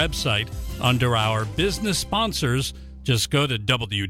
website under our business sponsors. Just go to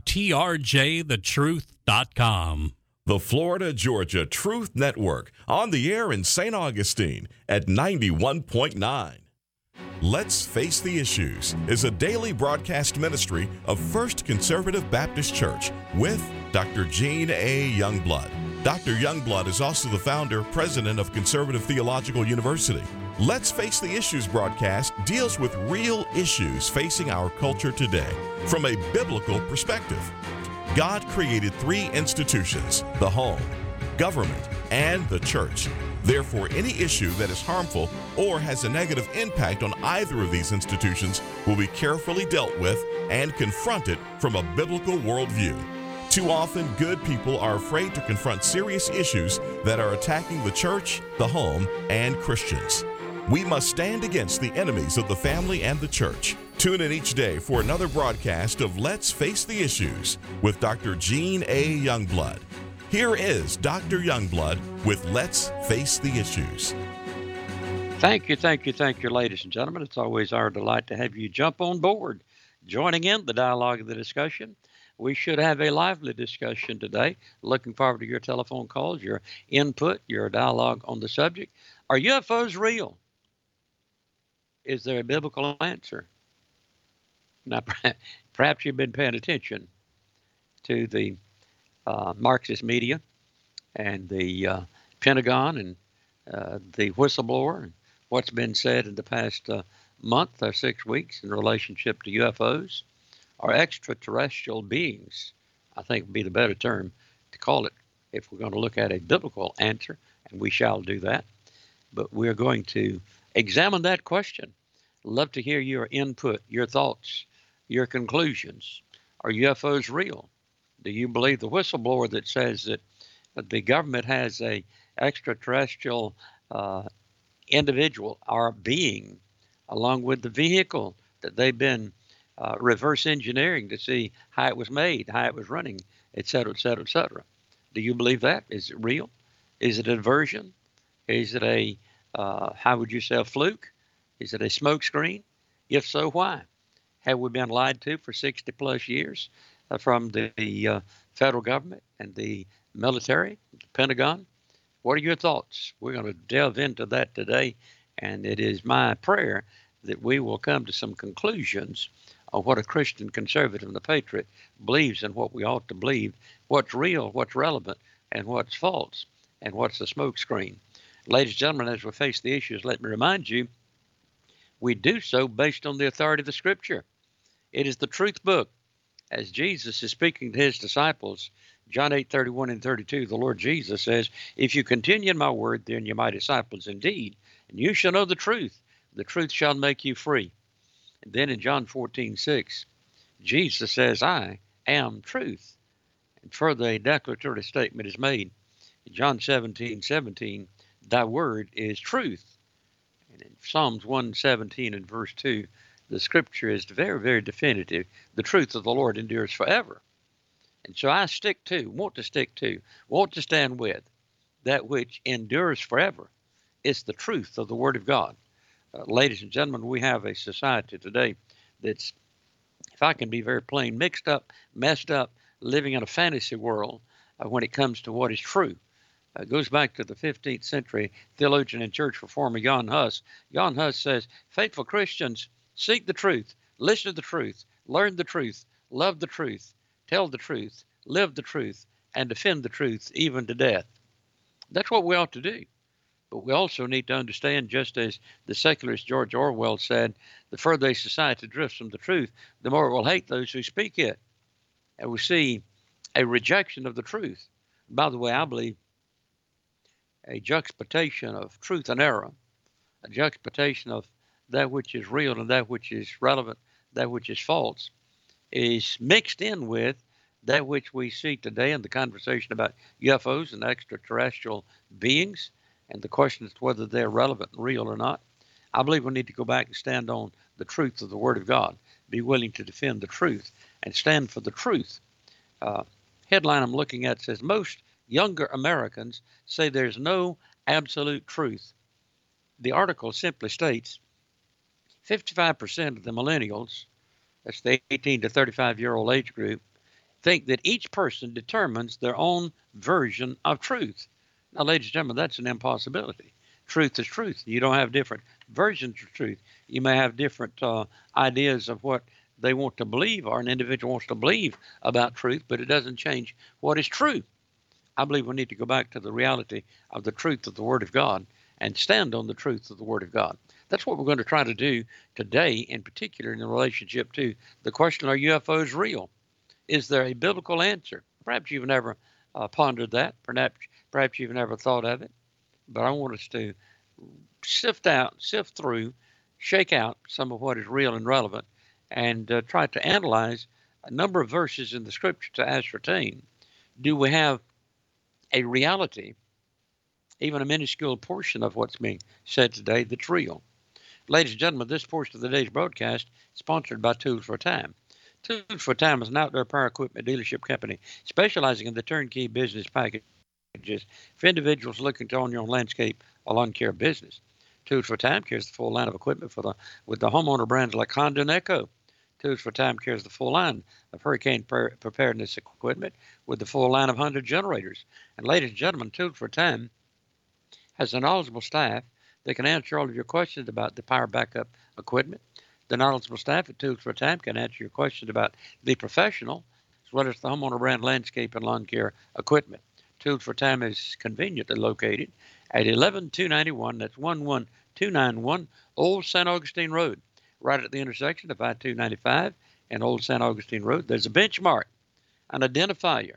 WTRJTheTruth.com. The Florida Georgia Truth Network, on the air in St. Augustine at 91.9. Let's Face the Issues is a daily broadcast ministry of First Conservative Baptist Church with Dr. Gene A. Youngblood. Dr. Youngblood is also the founder, president of Conservative Theological University. Let's Face the Issues broadcast deals with real issues facing our culture today from a biblical perspective. God created three institutions: the home, government, and the church. Therefore, any issue that is harmful or has a negative impact on either of these institutions will be carefully dealt with and confronted from a biblical worldview. Too often, good people are afraid to confront serious issues that are attacking the church, the home, and Christians. We must stand against the enemies of the family and the church. Tune in each day for another broadcast of Let's Face the Issues with Dr. Gene A. Youngblood. Here is Dr. Youngblood with Let's Face the Issues. Thank you, ladies and gentlemen. It's always our delight to have you jump on board, joining in the dialogue and the discussion. We should have a lively discussion today. Looking forward to your telephone calls, your input, your dialogue on the subject. Are UFOs real? Is there a biblical answer? Now, perhaps you've been paying attention to the Marxist media and the Pentagon and the whistleblower and what's been said in the past month or 6 weeks in relationship to UFOs or extraterrestrial beings, I think would be the better term to call it if we're going to look at a biblical answer, and we shall do that. But we're going to examine that question. Love to hear your input, your thoughts, your conclusions. Are UFOs real? Do you believe the whistleblower that says that the government has a extraterrestrial individual or being along with the vehicle that they've been reverse engineering to see how it was made, how it was running, et cetera, et cetera, et cetera? Do you believe that? Is it real? Is it a diversion? Is it a, how would you say, a fluke? Is it a smoke screen? If so, why? Have we been lied to for 60 plus years from the federal government and the military, the Pentagon? What are your thoughts? We're going to delve into that today, and it is my prayer that we will come to some conclusions on what a Christian conservative and a patriot believes and what we ought to believe, what's real, what's relevant, and what's false, and what's the smoke screen. Ladies and gentlemen, as we face the issues, let me remind you, we do so based on the authority of the Scripture. It is the truth book. As Jesus is speaking to his disciples, John 8:31 and 32, the Lord Jesus says, "If you continue in my word, then you're my disciples indeed, and you shall know the truth. The truth shall make you free." And then in John 14:6, Jesus says, "I am truth." And further, a declaratory statement is made. In John 17:17, "Thy word is truth." And in Psalms 117 and verse 2, the scripture is very, very definitive. The truth of the Lord endures forever. And so I want to stand with that which endures forever. It's the truth of the Word of God. Ladies and gentlemen, we have a society today that's, if I can be very plain, mixed up, messed up, living in a fantasy world when it comes to what is true. It goes back to the 15th century theologian and church reformer Jan Hus. Jan Hus says, faithful Christians seek the truth, listen to the truth, learn the truth, love the truth, tell the truth, live the truth, and defend the truth even to death. That's what we ought to do. But we also need to understand, just as the secularist George Orwell said, the further a society drifts from the truth, the more it will hate those who speak it. And we see a rejection of the truth. By the way, I believe a juxtaposition of truth and error, a juxtaposition of that which is real and that which is relevant, that which is false, is mixed in with that which we see today in the conversation about UFOs and extraterrestrial beings and the question as to whether they're relevant and real or not. I believe we need to go back and stand on the truth of the Word of God, be willing to defend the truth and stand for the truth. Headline I'm looking at says, most younger Americans say there's no absolute truth. The article simply states, 55% of the millennials, that's the 18 to 35-year-old age group, think that each person determines their own version of truth. Now, ladies and gentlemen, that's an impossibility. Truth is truth. You don't have different versions of truth. You may have different ideas of what they want to believe, or an individual wants to believe about truth, but it doesn't change what is true. I believe we need to go back to the reality of the truth of the Word of God and stand on the truth of the Word of God. That's what we're going to try to do today, in particular in relationship to the question, are UFOs real? Is there a biblical answer? Perhaps you've never pondered that. Perhaps you've never thought of it. But I want us to sift through, shake out some of what is real and relevant, and try to analyze a number of verses in the Scripture to ascertain, do we have a reality, even a minuscule portion of what's being said today, that's real? Ladies and gentlemen, this portion of the day's broadcast is sponsored by Tools for Time. Tools for Time is an outdoor power equipment dealership company specializing in the turnkey business packages for individuals looking to own your own landscape or lawn care business. Tools for Time carries the full line of equipment with the homeowner brands like Honda and Echo. Tools for Time carries the full line of hurricane preparedness equipment with the full line of Honda generators. And ladies and gentlemen, Tools for Time has a knowledgeable staff that can answer all of your questions about the power backup equipment. The knowledgeable staff at Tools for Time can answer your questions about the professional, as well as the homeowner brand landscape and lawn care equipment. Tools for Time is conveniently located at 11291, that's 11291 Old St. Augustine Road, right at the intersection of I-295 and Old St. Augustine Road. There's a benchmark, an identifier,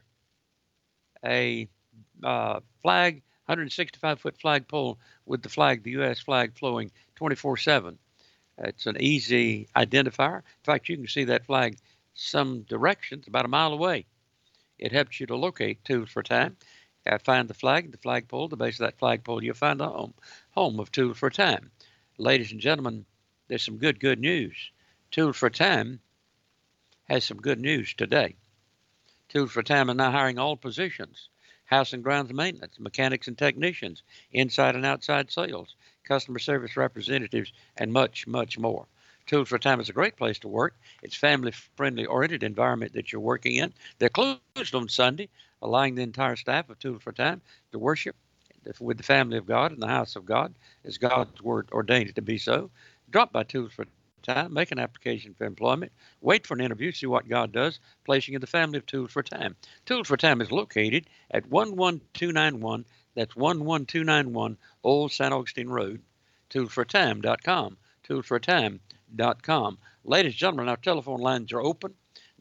a flag, 165-foot flagpole with the U.S. flag flowing 24/7. It's an easy identifier. In fact, you can see that flag some directions about a mile away. It helps you to locate Tools for Time. Find the flagpole, the base of that flagpole, you'll find the home of Tools for Time. Ladies and gentlemen, there's some good news. Tools for Time has some good news today. Tools for Time is now hiring all positions: house and grounds maintenance, mechanics and technicians, inside and outside sales, customer service representatives, and much, much more. Tools for Time is a great place to work. It's family-friendly oriented environment that you're working in. They're closed on Sunday, allowing the entire staff of Tools for Time to worship with the family of God in the house of God, as God's word ordained it to be so. Drop by Tools for Time, make an application for employment, wait for an interview, see what God does, placing you in the family of Tools for Time. Tools for Time is located at 11291, that's 11291 Old St. Augustine Road, toolsfortime.com, toolsfortime.com. Ladies and gentlemen, our telephone lines are open,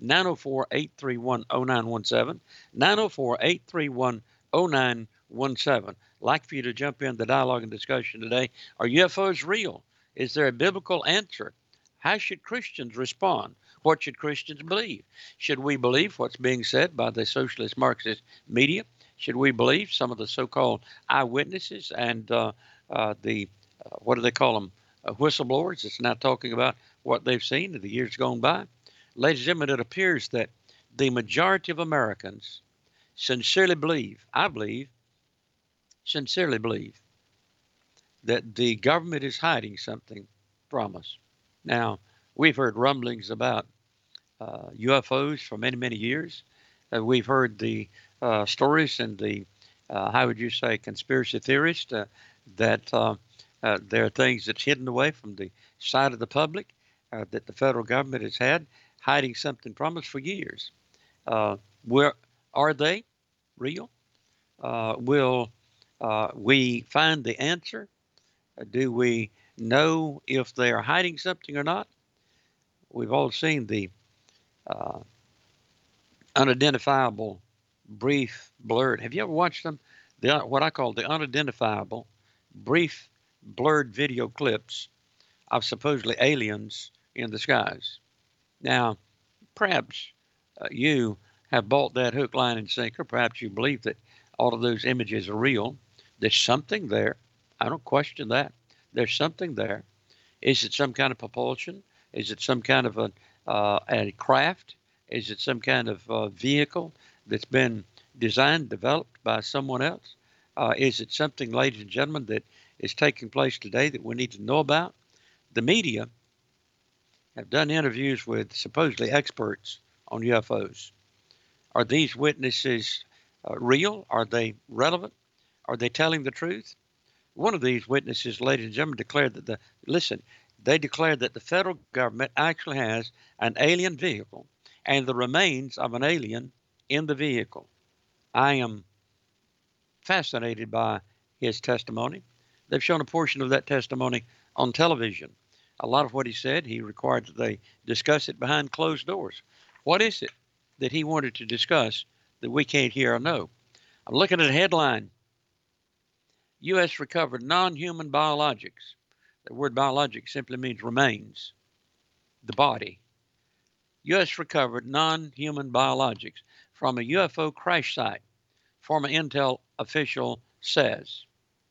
904-831-0917, 904-831-0917. Like for you to jump in the dialogue and discussion today. Are UFOs real? Is there a biblical answer? How should Christians respond? What should Christians believe? Should we believe what's being said by the socialist Marxist media? Should we believe some of the so-called eyewitnesses and what do they call them, whistleblowers? It's now talking about what they've seen in the years gone by. Ladies and gentlemen, it appears that the majority of Americans sincerely believe, sincerely believe, that the government is hiding something from us. Now, we've heard rumblings about UFOs for many, many years. We've heard the stories and the, how would you say, conspiracy theorists that there are things that's hidden away from the sight of the public that the federal government has had, hiding something from us for years. Where are they real? Will we find the answer? Do we know if they are hiding something or not? We've all seen the unidentifiable, brief, blurred. Have you ever watched them? What I call the unidentifiable, brief, blurred video clips of supposedly aliens in the skies. Now, perhaps you have bought that hook, line, and sinker. Perhaps you believe that all of those images are real. There's something there. I don't question that. There's something there. Is it some kind of propulsion? Is it some kind of a craft? Is it some kind of vehicle that's been designed, developed by someone else? Is it something, ladies and gentlemen, that is taking place today that we need to know about? The media have done interviews with supposedly experts on UFOs. Are these witnesses real? Are they relevant? Are they telling the truth? One of these witnesses, ladies and gentlemen, declared that they declared that the federal government actually has an alien vehicle and the remains of an alien in the vehicle. I am fascinated by his testimony. They've shown a portion of that testimony on television. A lot of what he said, he required that they discuss it behind closed doors. What is it that he wanted to discuss that we can't hear or know? I'm looking at a headline. U.S. recovered non-human biologics. The word biologic simply means remains, the body. U.S. recovered non-human biologics from a UFO crash site, former Intel official says.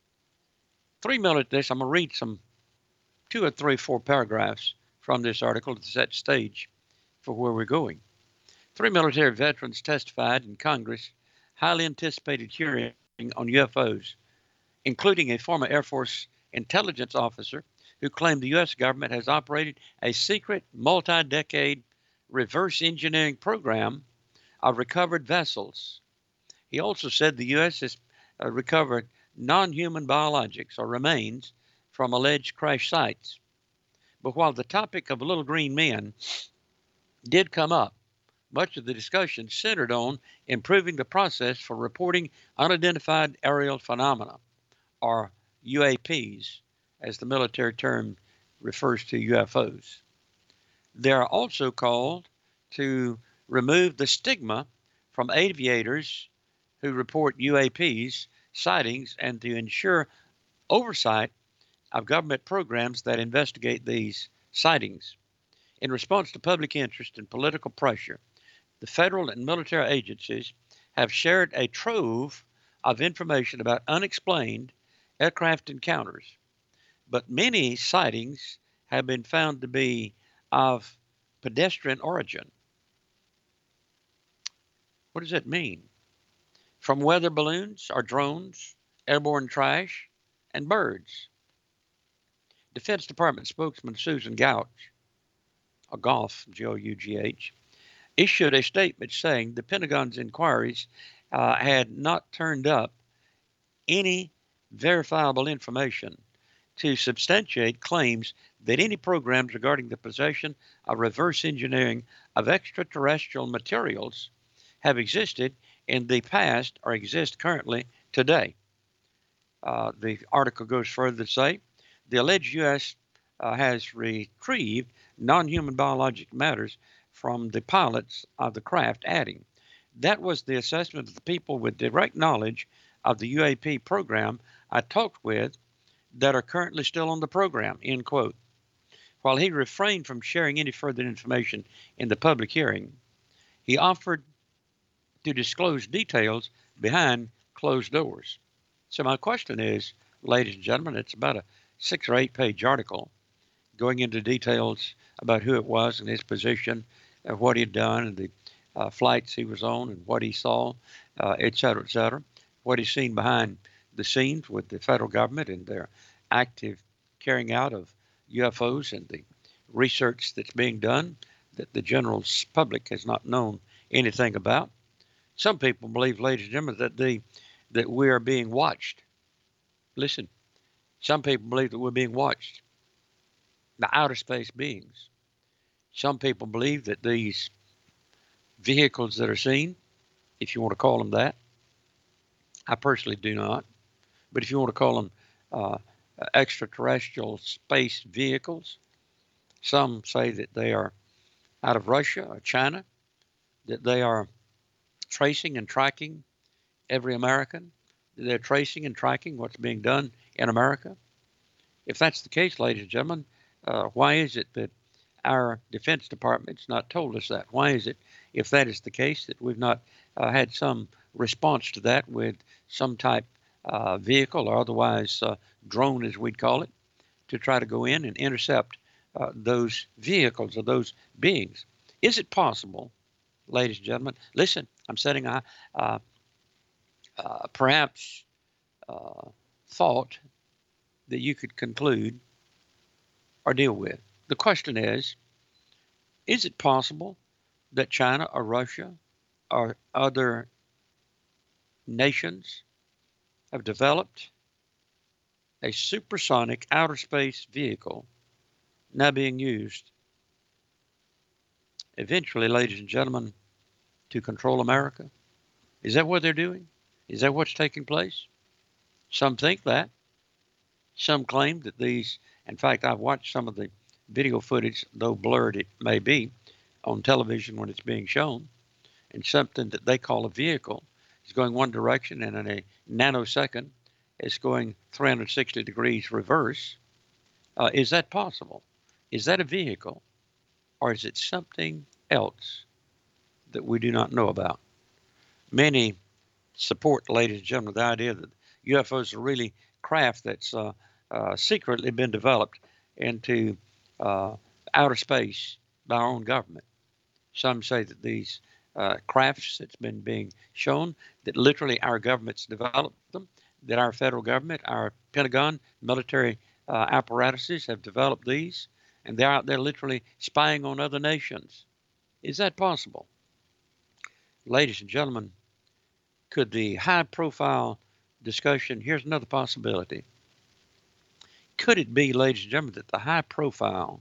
I'm going to read some 2 or 3, 4 paragraphs from this article to set stage for where we're going. 3 military veterans testified in Congress' highly anticipated hearing on UFOs, including a former Air Force intelligence officer who claimed the U.S. government has operated a secret multi-decade reverse engineering program of recovered vessels. He also said the U.S. has recovered non-human biologics or remains from alleged crash sites. But while the topic of little green men did come up, much of the discussion centered on improving the process for reporting unidentified aerial phenomena, or UAPs, as the military term refers to UFOs. They are also called to remove the stigma from aviators who report UAPs sightings and to ensure oversight of government programs that investigate these sightings. In response to public interest and political pressure, the federal and military agencies have shared a trove of information about unexplained aircraft encounters, but many sightings have been found to be of pedestrian origin. What does that mean? From weather balloons or drones, airborne trash, and birds. Defense Department spokesman Susan Gouch, or Gough, G-O-U-G-H, issued a statement saying the Pentagon's inquiries had not turned up any verifiable information to substantiate claims that any programs regarding the possession of reverse engineering of extraterrestrial materials have existed in the past or exist currently today. The article goes further to say the alleged U.S. Has retrieved non-human biologic matters from the pilots of the craft, adding, that was the assessment of the people with direct knowledge of the UAP program I talked with that are currently still on the program, end quote. While he refrained from sharing any further information in the public hearing, he offered to disclose details behind closed doors. So my question is, ladies and gentlemen, it's about a 6 or 8 page article going into details about who it was and his position, what he had done, and the flights he was on, and what he saw, et cetera, what he's seen behind the scenes with the federal government and their active carrying out of UFOs and the research that's being done that the general public has not known anything about. Some people believe, ladies and gentlemen, that we are being watched. Listen, some people believe that we're being watched. The outer space beings. Some people believe that these vehicles that are seen, if you want to call them that, I personally do not, but if you want to call them extraterrestrial space vehicles, some say that they are out of Russia or China, that they are tracing and tracking every American, that they're tracing and tracking what's being done in America. If that's the case, ladies and gentlemen, why is it that our Defense Department's not told us that? Why is it, if that is the case, that we've not had some response to that with some type vehicle or otherwise drone, as we'd call it, to try to go in and intercept those vehicles or those beings? Is it possible, ladies and gentlemen? Listen, I'm setting a perhaps thought that you could conclude or deal with. The question is, Is it possible that China or Russia or other nations have developed a supersonic outer space vehicle now being used eventually, ladies and gentlemen, to control America? Is that what they're doing? Is that what's taking place? Some think that. Some claim that these, in fact, I've watched some of the video footage, though blurred it may be, on television when it's being shown, and something that they call a vehicle is going one direction, and in a nanosecond, it's going 360 degrees reverse. Is that possible? Is that a vehicle, or is it something else that we do not know about? Many support, ladies and gentlemen, the idea that UFOs are really craft that's secretly been developed into outer space by our own government. Some say that these crafts that's been being shown, that literally our government's developed them, that our federal government, our Pentagon, military apparatuses have developed these, and they're out there literally spying on other nations. Is that possible? Ladies and gentlemen, could the high-profile discussion, here's another possibility. Could it be, ladies and gentlemen, that the high-profile,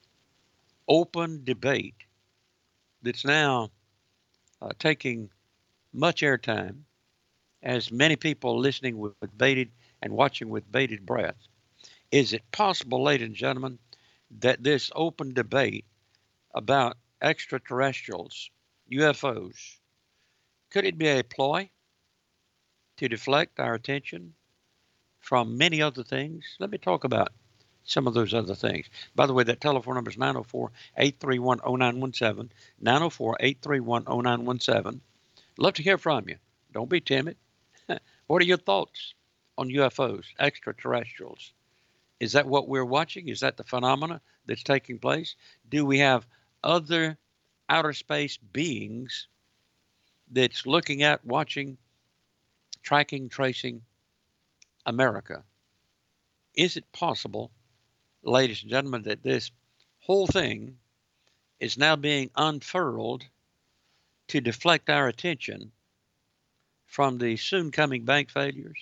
open debate that's now taking much airtime, as many people listening with bated and watching with bated breath, is it possible, ladies and gentlemen, that this open debate about extraterrestrials, UFOs, could it be a ploy to deflect our attention from many other things? Let me talk about some of those other things. By the way, that telephone number is 904-831-0917, 904-831-0917. Love to hear from you. Don't be timid. What are your thoughts on UFOs, extraterrestrials? Is that what we're watching? Is that the phenomena that's taking place? Do we have other outer space beings that's looking at, watching, tracking, tracing America? Is it possible, ladies and gentlemen, that this whole thing is now being unfurled to deflect our attention from the soon coming bank failures?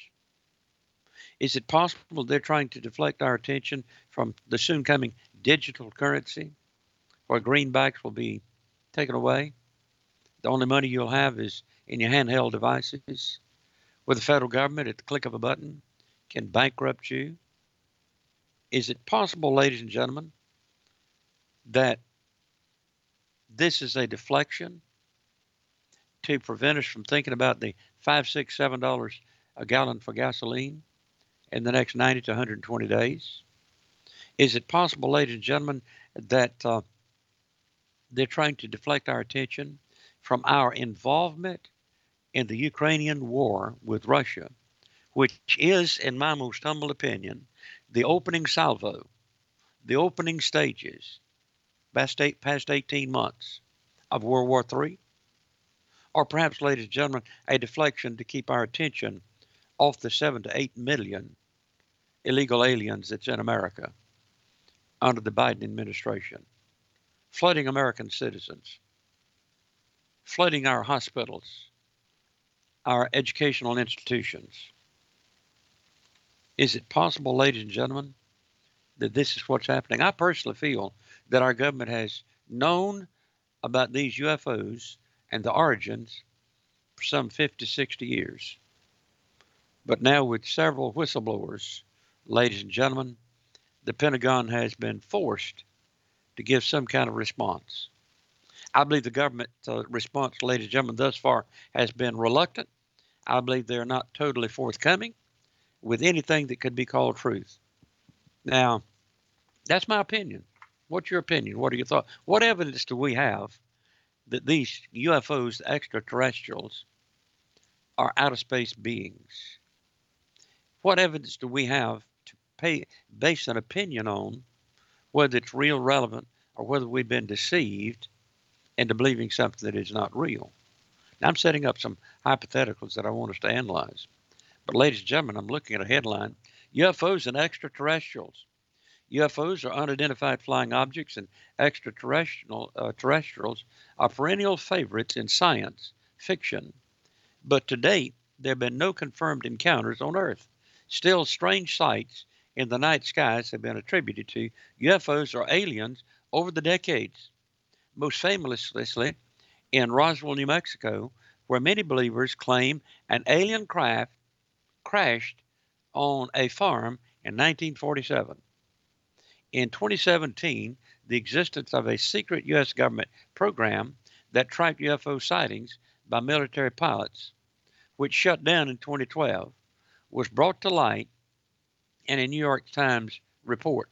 Is it possible they're trying to deflect our attention from the soon coming digital currency, where greenbacks will be taken away? The only money you'll have is in your handheld devices, where the federal government, at the click of a button, can bankrupt you? Is it possible, ladies and gentlemen, that this is a deflection to prevent us from thinking about the $5, $6, $7 a gallon for gasoline in the next 90 to 120 days? Is it possible, ladies and gentlemen, that they're trying to deflect our attention from our involvement in the Ukrainian war with Russia, which is, in my most humble opinion, the opening salvo, the opening stages, past 18 months of World War III? Or perhaps, ladies and gentlemen, a deflection to keep our attention off the 7 to 8 million illegal aliens that's in America under the Biden administration, flooding American citizens, flooding our hospitals, our educational institutions. Is it possible, ladies and gentlemen, that this is what's happening? I personally feel that our government has known about these UFOs and the origins for some 50, 60 years. But now, with several whistleblowers, ladies and gentlemen, the Pentagon has been forced to give some kind of response. I believe the government response, ladies and gentlemen, thus far has been reluctant. I believe they're not totally forthcoming with anything that could be called truth. Now, that's my opinion. What's your opinion? What are your thoughts? What evidence do we have that these UFOs, the extraterrestrials, are outer space beings? What evidence do we have to base an opinion on whether it's real, relevant, or whether we've been deceived into believing something that is not real? Now, I'm setting up some hypotheticals that I want us to analyze. But ladies and gentlemen, I'm looking at a headline, UFOs and extraterrestrials. UFOs are unidentified flying objects, and terrestrials are perennial favorites in science fiction. But to date, there have been no confirmed encounters on Earth. Still, strange sights in the night skies have been attributed to UFOs or aliens over the decades, most famously in Roswell, New Mexico, where many believers claim an alien craft crashed on a farm in 1947. In 2017, the existence of a secret U.S. government program that tracked UFO sightings by military pilots, which shut down in 2012, was brought to light in a New York Times report.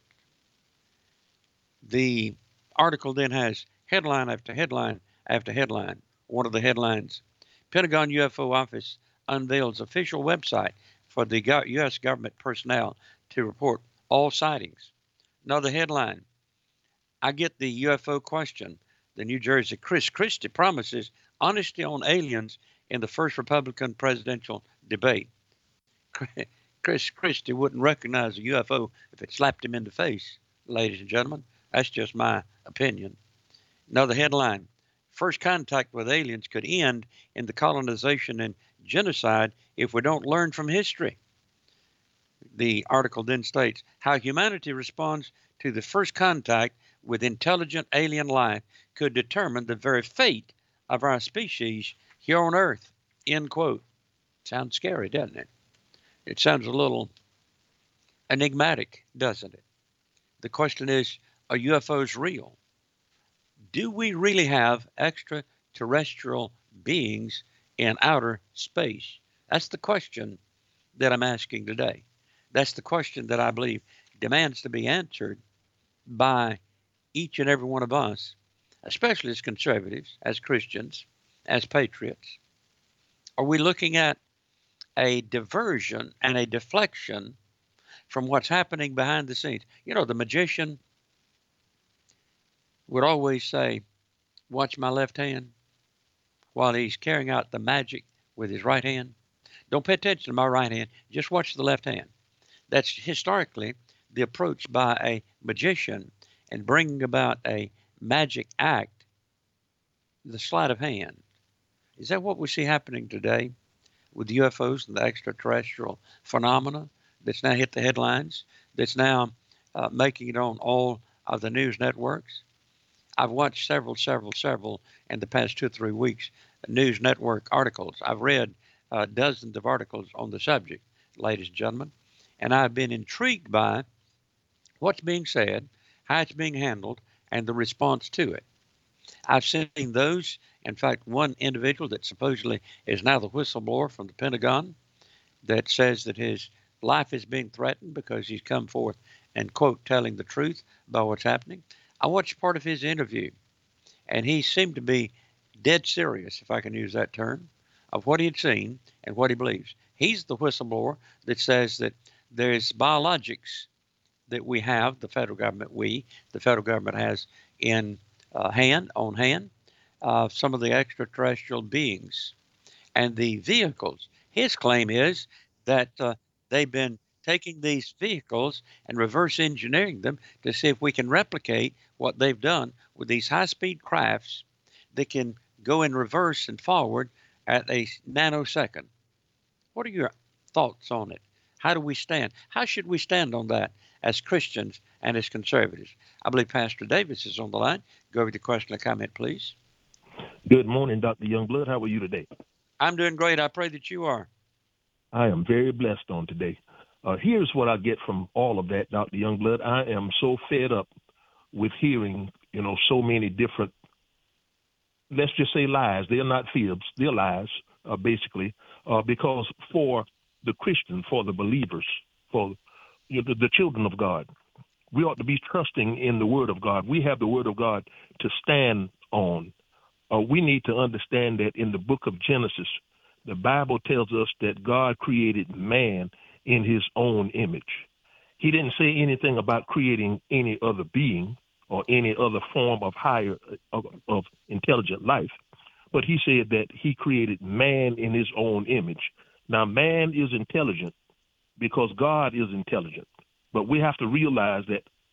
The article then has headline after headline after headline. One of the headlines, Pentagon UFO Office unveils official website for the U.S. government personnel to report all sightings. Another headline, I get the UFO question. The New Jersey Chris Christie promises honesty on aliens in the first Republican presidential debate. Chris Christie wouldn't recognize a UFO if it slapped him in the face, ladies and gentlemen. That's just my opinion. Another headline, first contact with aliens could end in the colonization and genocide if we don't learn from history. The article then states how humanity responds to the first contact with intelligent alien life could determine the very fate of our species here on Earth. End quote. Sounds scary, doesn't it? It sounds a little enigmatic, doesn't it? The question is, are UFOs real? Do we really have extraterrestrial beings in outer space? That's the question that I'm asking today. That's the question that I believe demands to be answered by each and every one of us, especially as conservatives, as Christians, as patriots. Are we looking at a diversion and a deflection from what's happening behind the scenes? You know, the magician would always say, watch my left hand, while he's carrying out the magic with his right hand. Don't pay attention to my right hand, just watch the left hand. That's historically the approach by a magician in bringing about a magic act, the sleight of hand. Is that what we see happening today with UFOs and the extraterrestrial phenomena that's now hit the headlines, that's now making it on all of the news networks? I've watched several in the past 2 or 3 weeks, news network articles. I've read dozens of articles on the subject, ladies and gentlemen, and I've been intrigued by what's being said, how it's being handled, and the response to it. I've seen those, in fact, one individual that supposedly is now the whistleblower from the Pentagon that says that his life is being threatened because he's come forth and, quote, telling the truth about what's happening. I watched part of his interview, and he seemed to be dead serious, if I can use that term, of what he had seen and what he believes. He's the whistleblower that says that there's biologics that we have, the federal government has in on hand, some of the extraterrestrial beings and the vehicles. His claim is that they've been taking these vehicles and reverse engineering them to see if we can replicate what they've done with these high-speed crafts that can go in reverse and forward at a nanosecond. What are your thoughts on it? How do we stand? How should we stand on that as Christians and as conservatives? I believe Pastor Davis is on the line. Go over the question or comment, please. Good morning, Dr. Youngblood. How are you today? I'm doing great. I pray that you are. I am very blessed on today. Here's what I get from all of that, Dr. Youngblood. I am so fed up with hearing, so many different, let's just say lies. They're not fibs. They're lies, basically, because for the Christian, for the believers, for the children of God, we ought to be trusting in the Word of God. We have the Word of God to stand on. We need to understand that in the book of Genesis, the Bible tells us that God created man in his own image. He didn't say anything about creating any other being or any other form of higher of intelligent life, but he said that he created man in his own image. Now, man is intelligent because God is intelligent, but we have to realize that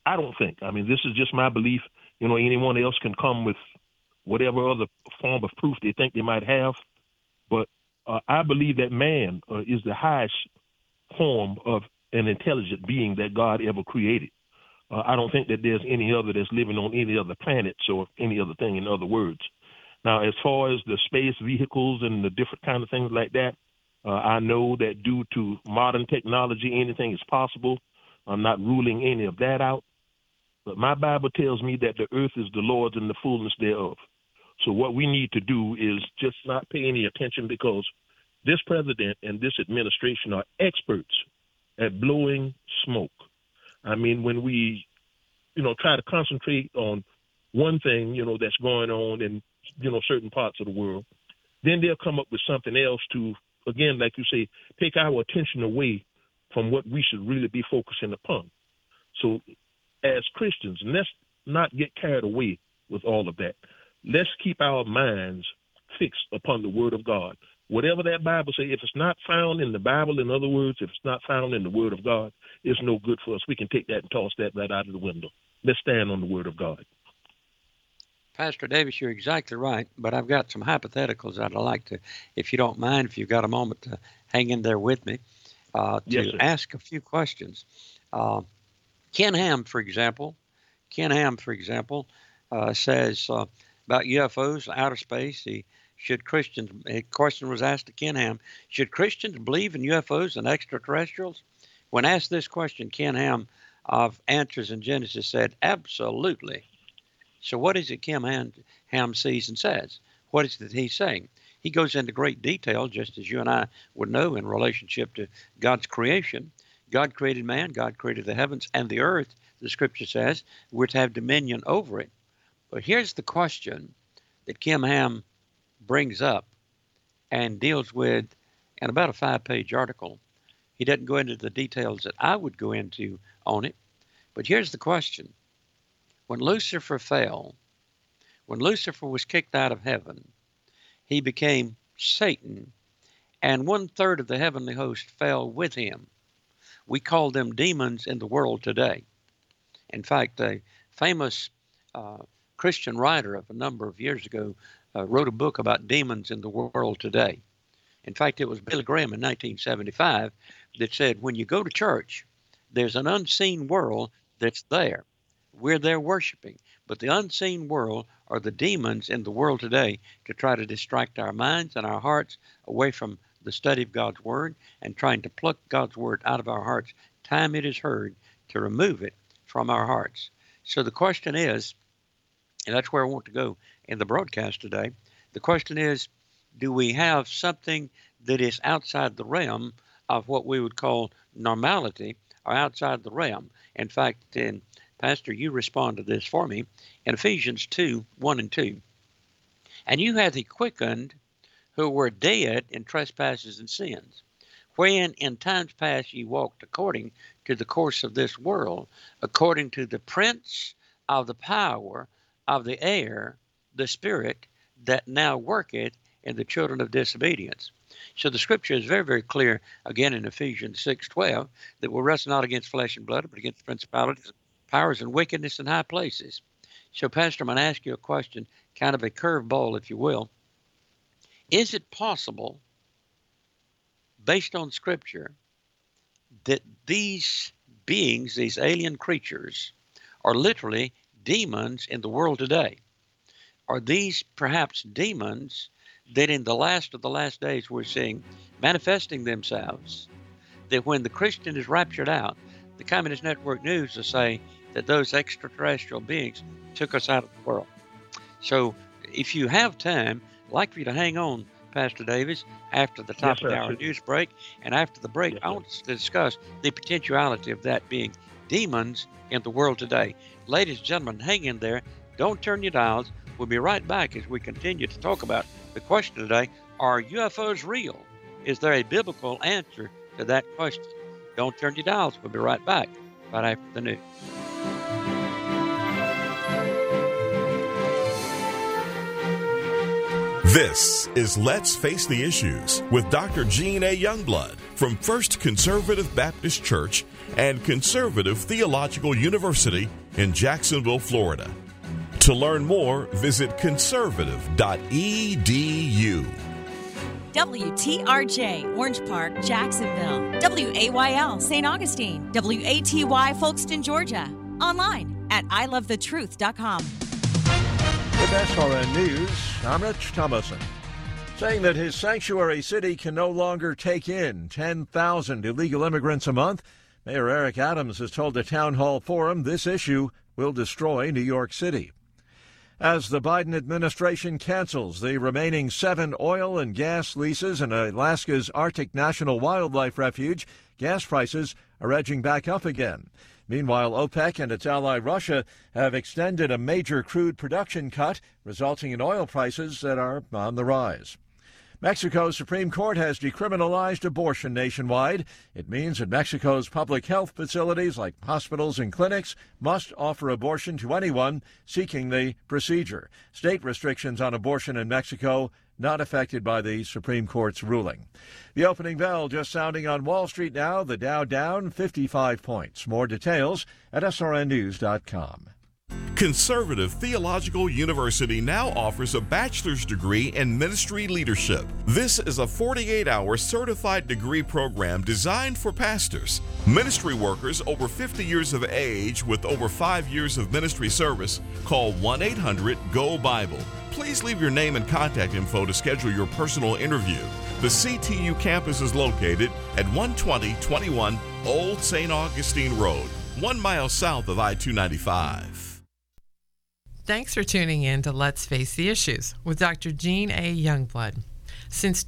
I don't think. I mean, this is just my belief. You know, anyone else can come with whatever other form of proof they think they might have. But I believe that man is the highest form of an intelligent being that God ever created. I don't think that there's any other that's living on any other planets or any other thing, in other words. Now, as far as the space vehicles and the different kind of things like that, I know that due to modern technology, anything is possible. I'm not ruling any of that out. But my Bible tells me that the earth is the Lord's and the fullness thereof. So what we need to do is just not pay any attention, because this president and this administration are experts at blowing smoke. I mean, when we, try to concentrate on one thing, that's going on in, certain parts of the world, then they'll come up with something else to, again, like you say, take our attention away from what we should really be focusing upon. So as Christians, let's not get carried away with all of that. Let's keep our minds fixed upon the Word of God. Whatever that Bible says, if it's not found in the Bible, in other words, if it's not found in the Word of God, it's no good for us. We can take that and toss that right out of the window. Let's stand on the Word of God. Pastor Davis, you're exactly right, but I've got some hypotheticals I'd like to, if you don't mind, if you've got a moment to hang in there with me, Yes, sir. ask a few questions. Ken Ham, for example, says about UFOs, outer space. A question was asked to Ken Ham, should Christians believe in UFOs and extraterrestrials? When asked this question, Ken Ham of Answers in Genesis said, absolutely. So what is it Ken Ham sees and says? What is it he's saying? He goes into great detail, just as you and I would know, in relationship to God's creation. God created man, God created the heavens and the earth, the scripture says. We're to have dominion over it. But here's the question that Ken Ham brings up and deals with in about a 5-page article. He doesn't go into the details that I would go into on it. But here's the question. When Lucifer fell, when Lucifer was kicked out of heaven, he became Satan, and 1/3 of the heavenly host fell with him. We call them demons in the world today. In fact, a famous Christian writer of a number of years ago wrote a book about demons in the world today. In fact, it was Billy Graham in 1975 that said, when you go to church, there's an unseen world that's there. We're there worshiping. But the unseen world are the demons in the world today to try to distract our minds and our hearts away from the study of God's Word and trying to pluck God's Word out of our hearts. Time it is heard to remove it from our hearts. So the question is, and that's where I want to go in the broadcast today, the question is, do we have something that is outside the realm of what we would call normality, or outside the realm? In fact, Pastor, you respond to this for me in Ephesians 2:1-2. And you hath he quickened who were dead in trespasses and sins, wherein in times past ye walked according to the course of this world, according to the prince of the power of the air, the spirit that now worketh in the children of disobedience. So the scripture is very, very clear, again in Ephesians 6:12, that we wrestle not against flesh and blood, but against principalities, powers, and wickedness in high places. So, Pastor, I'm going to ask you a question, kind of a curveball, if you will. Is it possible, based on scripture, that these beings, these alien creatures, are literally demons in the world today? Are these perhaps demons that in the last of the last days we're seeing manifesting themselves, that when the Christian is raptured out, the Communist Network News will say that those extraterrestrial beings took us out of the world? So if you have time, I'd like for you to hang on, Pastor Davis, after the top of the hour news break. And after the break, I want to discuss the potentiality of that being demons in the world today. Ladies and gentlemen, hang in there. Don't turn your dials. We'll be right back as we continue to talk about the question today, are UFOs real? Is there a biblical answer to that question? Don't turn your dials. We'll be right back right after the news. This is Let's Face the Issues with Dr. Gene A. Youngblood from First Conservative Baptist Church and Conservative Theological University in Jacksonville, Florida. To learn more, visit conservative.edu. WTRJ, Orange Park, Jacksonville. WAYL, St. Augustine. WATY, Folkston, Georgia. Online at ilovethetruth.com. With SRN News, I'm Rich Thomason. Saying that his sanctuary city can no longer take in 10,000 illegal immigrants a month, Mayor Eric Adams has told a town hall forum this issue will destroy New York City. As the Biden administration cancels the remaining 7 oil and gas leases in Alaska's Arctic National Wildlife Refuge, gas prices are edging back up again. Meanwhile, OPEC and its ally Russia have extended a major crude production cut, resulting in oil prices that are on the rise. Mexico's Supreme Court has decriminalized abortion nationwide. It means that Mexico's public health facilities, like hospitals and clinics, must offer abortion to anyone seeking the procedure. State restrictions on abortion in Mexico not affected by the Supreme Court's ruling. The opening bell just sounding on Wall Street now, the Dow down 55 points. More details at srnnews.com. Conservative Theological University now offers a bachelor's degree in ministry leadership. This is a 48-hour certified degree program designed for pastors, ministry workers over 50 years of age with over 5 years of ministry service. Call 1-800-GO-BIBLE. Please leave your name and contact info to schedule your personal interview. The CTU campus is located at 12021 Old St. Augustine Road, 1 mile south of I-295. Thanks for tuning in to Let's Face the Issues with Dr. Gene A. Youngblood. Since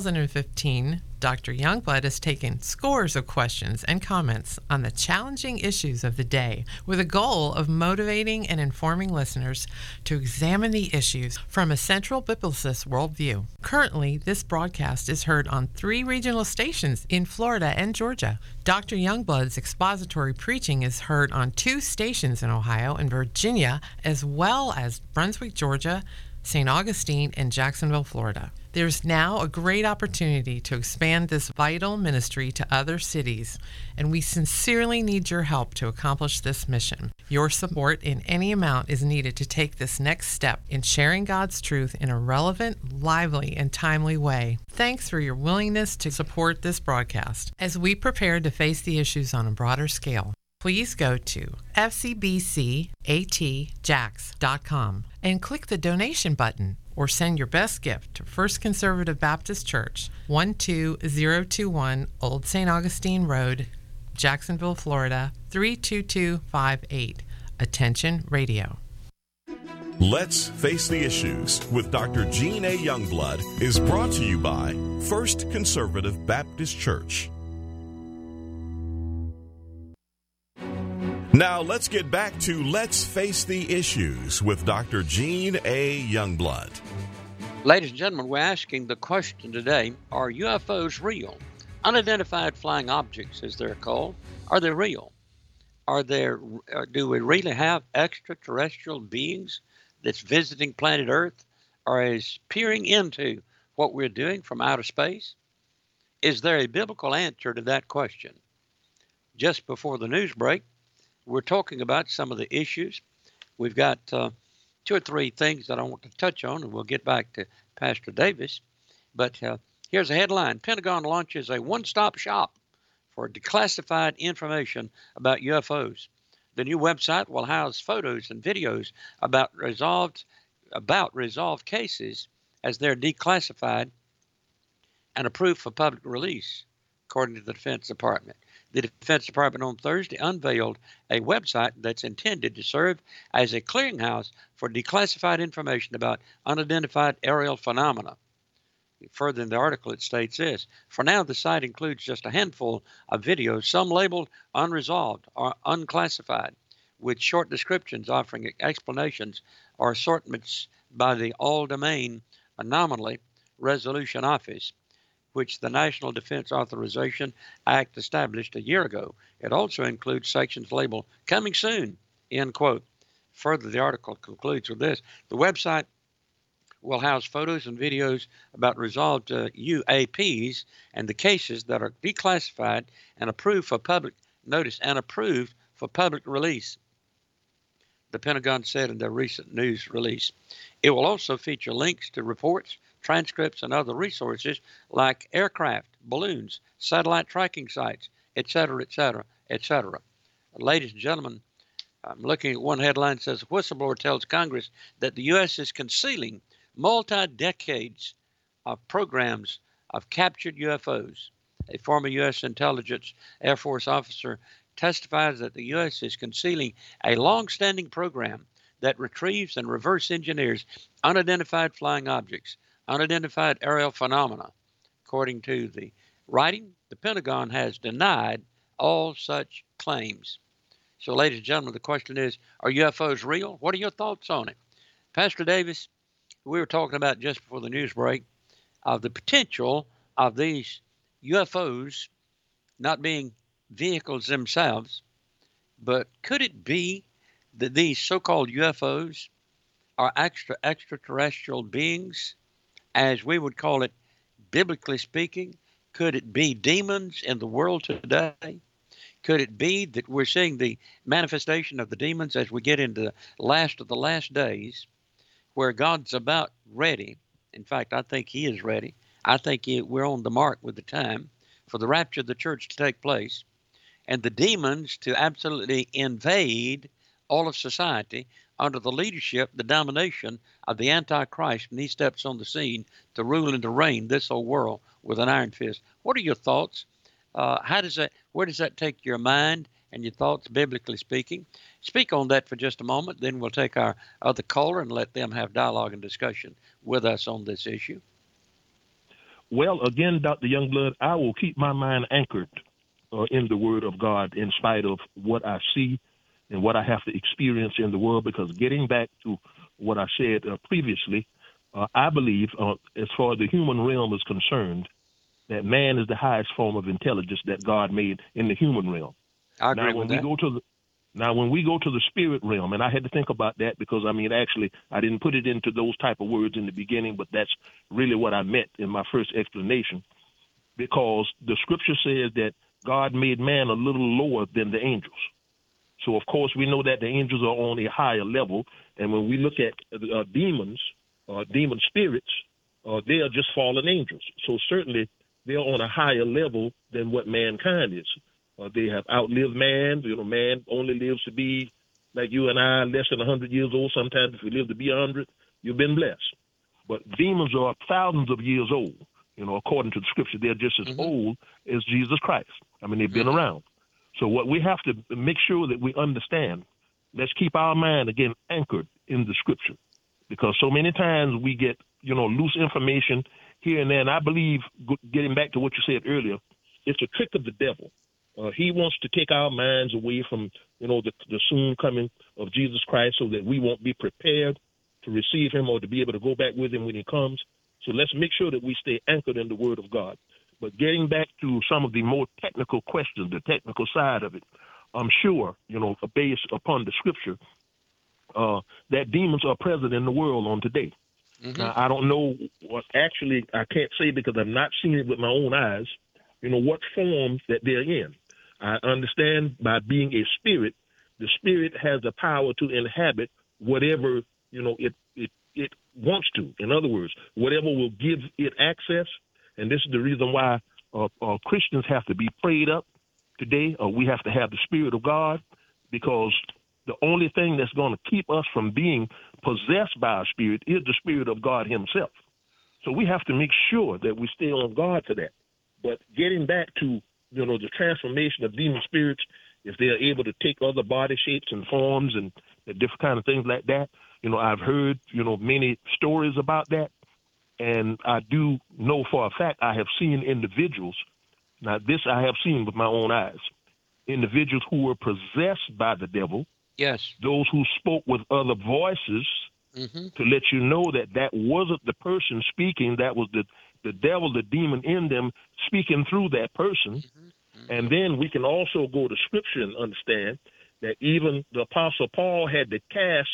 2015, Dr. Youngblood has taken scores of questions and comments on the challenging issues of the day with a goal of motivating and informing listeners to examine the issues from a central biblicist worldview. Currently, this broadcast is heard on 3 regional stations in Florida and Georgia. Dr. Youngblood's expository preaching is heard on 2 stations in Ohio and Virginia, as well as Brunswick, Georgia, St. Augustine, and Jacksonville, Florida. There's now a great opportunity to expand this vital ministry to other cities, and we sincerely need your help to accomplish this mission. Your support in any amount is needed to take this next step in sharing God's truth in a relevant, lively, and timely way. Thanks for your willingness to support this broadcast as we prepare to face the issues on a broader scale. Please go to fcbcatjax.com and click the donation button or send your best gift to First Conservative Baptist Church, 12021 Old St. Augustine Road, Jacksonville, Florida, 32258. Attention Radio. Let's Face the Issues with Dr. Gene A. Youngblood is brought to you by First Conservative Baptist Church. Now let's get back to Let's Face the Issues with Dr. Gene A. Youngblood. Ladies and gentlemen, we're asking the question today, are UFOs real? Unidentified flying objects, as they're called, are they real? Do we really have extraterrestrial beings that's visiting planet Earth or is peering into what we're doing from outer space? Is there a biblical answer to that question? Just before the news break, we're talking about some of the issues. We've got 2 or 3 things that I want to touch on, and we'll get back to Pastor Davis. But here's a headline. Pentagon launches a one-stop shop for declassified information about UFOs. The new website will house photos and videos about resolved cases as they're declassified and approved for public release, according to the Defense Department. The Defense Department on Thursday unveiled a website that's intended to serve as a clearinghouse for declassified information about unidentified aerial phenomena. Further in the article, it states this. For now, the site includes just a handful of videos, some labeled unresolved or unclassified, with short descriptions offering explanations or assortments by the All-Domain Anomaly Resolution Office, which the National Defense Authorization Act established a year ago. It also includes sections labeled "Coming Soon," end quote. Further, the article concludes with this. The website will house photos and videos about resolved UAPs and the cases that are declassified and approved for public release, the Pentagon said in their recent news release. It will also feature links to reports, transcripts, and other resources like aircraft, balloons, satellite tracking sites, etc., etc., etc. Ladies and gentlemen, I'm looking at one headline that says, a whistleblower tells Congress that the U.S. is concealing multi-decades of programs of captured UFOs. A former U.S. intelligence Air Force officer testifies that the U.S. is concealing a long-standing program that retrieves and reverse engineers unidentified flying objects, unidentified aerial phenomena. According to the writing, the Pentagon has denied all such claims. So, ladies and gentlemen, the question is, are UFOs real? What are your thoughts on it? Pastor Davis, we were talking about just before the news break of the potential of these UFOs not being vehicles themselves, but could it be that these so-called UFOs are extraterrestrial beings, as we would call it, biblically speaking? Could it be demons in the world today? Could it be that we're seeing the manifestation of the demons as we get into the last of the last days, where God's about ready? In fact, I think he is ready. I think we're on the mark with the time for the rapture of the church to take place, and the demons to absolutely invade all of society under the leadership, the domination of the Antichrist when he steps on the scene to rule and to reign this whole world with an iron fist. What are your thoughts? Where does that take your mind and your thoughts, biblically speaking? Speak on that for just a moment, then we'll take our other caller and let them have dialogue and discussion with us on this issue. Well, again, Dr. Youngblood, I will keep my mind anchored in the Word of God in spite of what I see and what I have to experience in the world, because getting back to what I said previously, I believe, as far as the human realm is concerned, that man is the highest form of intelligence that God made in the human realm. I agree with that. When we go to the spirit realm, and I had to think about that because, actually, I didn't put it into those type of words in the beginning, but that's really what I meant in my first explanation, because the scripture says that God made man a little lower than the angels. So, of course, we know that the angels are on a higher level, and when we look at demons, demon spirits, they are just fallen angels. So certainly they're on a higher level than what mankind is. They have outlived man. Man only lives to be like you and I, less than 100 years old. Sometimes if we live to be 100, you've been blessed. But demons are thousands of years old. According to the scripture, they're just as old as Jesus Christ. They've been around. So what we have to make sure that we understand, let's keep our mind, again, anchored in the scripture, because so many times we get, loose information here and there. And I believe, getting back to what you said earlier, it's a trick of the devil. He wants to take our minds away from, the soon coming of Jesus Christ, so that we won't be prepared to receive him or to be able to go back with him when he comes. So let's make sure that we stay anchored in the Word of God. But getting back to some of the more technical questions, the technical side of it, I'm sure, based upon the scripture, that demons are present in the world on today. Now, I don't know what actually, I can't say because I've not seen it with my own eyes, what form that they're in. I understand by being a spirit, the spirit has the power to inhabit whatever, it wants to. In other words, whatever will give it access. And this is the reason why Christians have to be prayed up today. We have to have the Spirit of God, because the only thing that's going to keep us from being possessed by a spirit is the Spirit of God himself. So we have to make sure that we stay on guard for that. But getting back to, the transformation of demon spirits, if they're able to take other body shapes and forms and different kind of things like that, I've heard, many stories about that. And I do know for a fact I have seen individuals, now this I have seen with my own eyes, individuals who were possessed by the devil. Yes. Those who spoke with other voices to let you know that wasn't the person speaking, that was the devil, the demon in them speaking through that person. And then we can also go to scripture and understand that even the Apostle Paul had to cast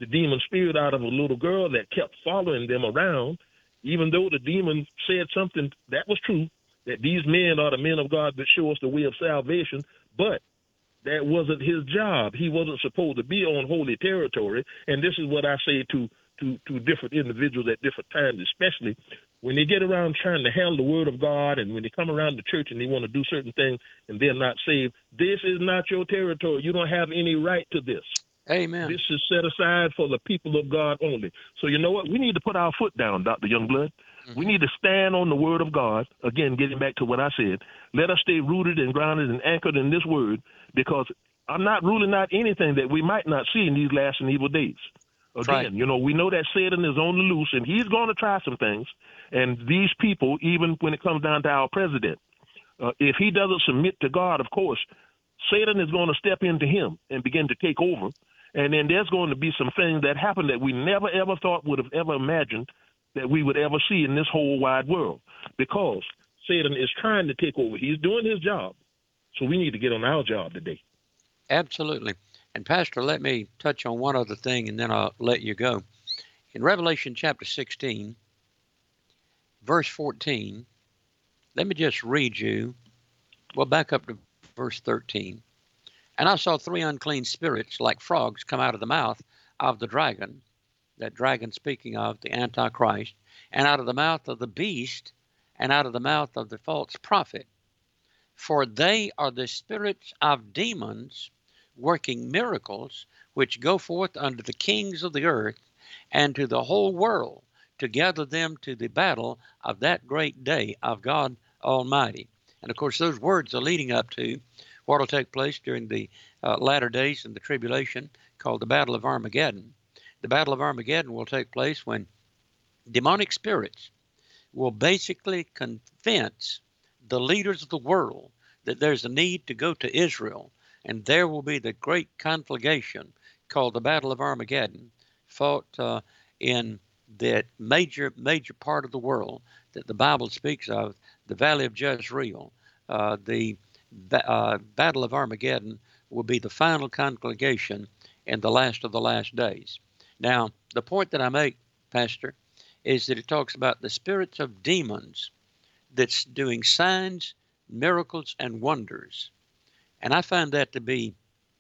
the demon spirit out of a little girl that kept following them around, even though the demon said something that was true, that these men are the men of God that show us the way of salvation, but that wasn't his job. He wasn't supposed to be on holy territory. And this is what I say to different individuals at different times, especially when they get around trying to handle the word of God, and when they come around the church and they want to do certain things and they're not saved. This is not your territory. You don't have any right to this. Amen. This is set aside for the people of God only. So you know what? We need to put our foot down, Dr. Youngblood. Mm-hmm. We need to stand on the word of God. Again, getting back to what I said, let us stay rooted and grounded and anchored in this word, because I'm not ruling out anything that we might not see in these last and evil days. Again, right. You know, we know that Satan is on the loose, and he's going to try some things. And these people, even when it comes down to our president, if he doesn't submit to God, of course, Satan is going to step into him and begin to take over. And then there's going to be some things that happen that we never, ever thought would have ever imagined that we would ever see in this whole wide world, because Satan is trying to take over. He's doing his job. So we need to get on our job today. Absolutely. And Pastor, let me touch on one other thing, and then I'll let you go. In Revelation chapter 16, verse 14, let me just read you. Well, back up to verse 13. And I saw 3 unclean spirits like frogs come out of the mouth of the dragon, that dragon speaking of the Antichrist, and out of the mouth of the beast, and out of the mouth of the false prophet. For they are the spirits of demons working miracles, which go forth unto the kings of the earth and to the whole world, to gather them to the battle of that great day of God Almighty. And of course, those words are leading up to what will take place during the latter days in the tribulation, called the Battle of Armageddon. The Battle of Armageddon will take place when demonic spirits will basically convince the leaders of the world that there's a need to go to Israel, and there will be the great conflagration called the Battle of Armageddon, fought in that major part of the world that the Bible speaks of, the Valley of Jezreel. The Battle of Armageddon will be the final conflagration in the last of the last days. Now, the point that I make, Pastor, is that it talks about the spirits of demons that's doing signs, miracles, and wonders. And I find that to be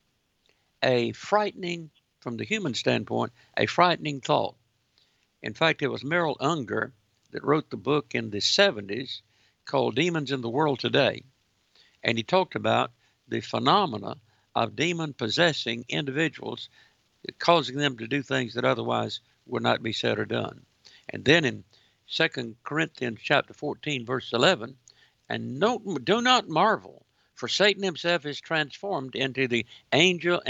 a frightening, from the human standpoint, a frightening thought. In fact, it was Merrill Unger that wrote the book in the 70s called Demons in the World Today. And he talked about the phenomena of demon possessing individuals, causing them to do things that otherwise would not be said or done. And then in 2 Corinthians chapter 14, verse 11, and do not marvel, for Satan himself is transformed into the angel